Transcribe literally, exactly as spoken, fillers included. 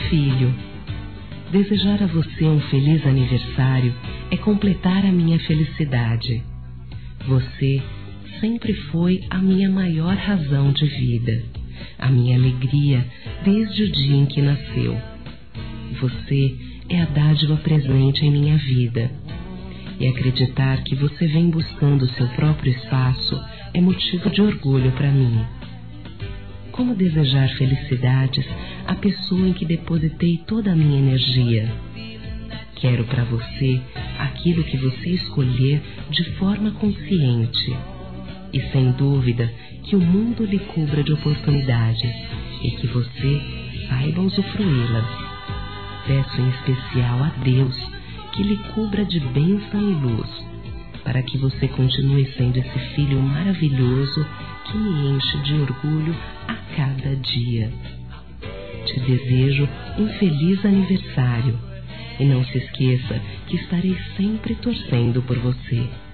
filho. Desejar a você um feliz aniversário é completar a minha felicidade. Você sempre foi a minha maior razão de vida, a minha alegria desde o dia em que nasceu. Você é a dádiva presente em minha vida. E acreditar que você vem buscando seu próprio espaço é motivo de orgulho para mim. Como desejar felicidades à pessoa em que depositei toda a minha energia? Quero para você aquilo que você escolher de forma consciente. E sem dúvida que o mundo lhe cubra de oportunidades e que você saiba usufruí-las. Peço em especial a Deus que lhe cubra de bênção e luz, para que você continue sendo esse filho maravilhoso que me enche de orgulho a cada dia. Te desejo um feliz aniversário e não se esqueça que estarei sempre torcendo por você.